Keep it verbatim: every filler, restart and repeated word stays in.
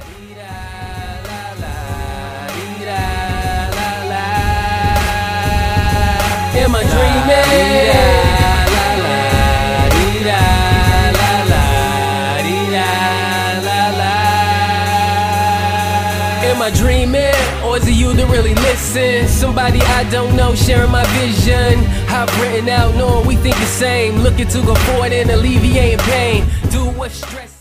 Am I dreaming? Am I dreaming? Or is it you that really listen? Somebody I don't know sharing my vision. I've written out knowing we think the same. Looking to go forward and alleviate pain. Do what's stressing.